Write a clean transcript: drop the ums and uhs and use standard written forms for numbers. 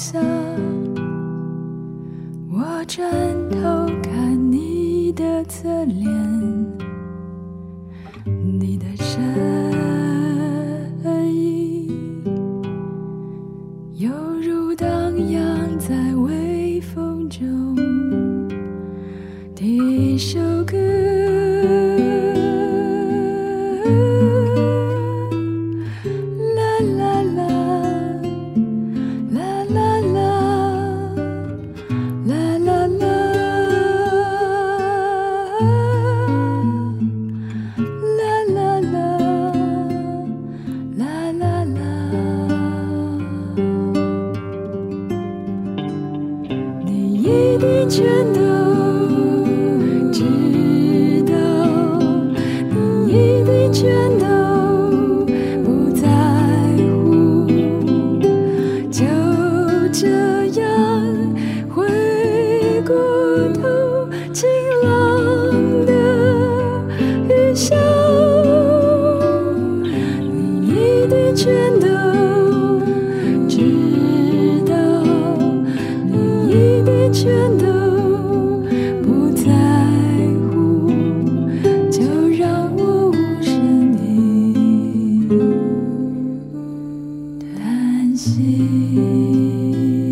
下，我转头看你的侧脸，你的身影犹如荡漾在微风中的一首歌。一定全都知道，你一定全都不在乎，就这样回过头，晴朗的雨下，你一定全都知道，你一定全都不在乎，就让我无声地叹息。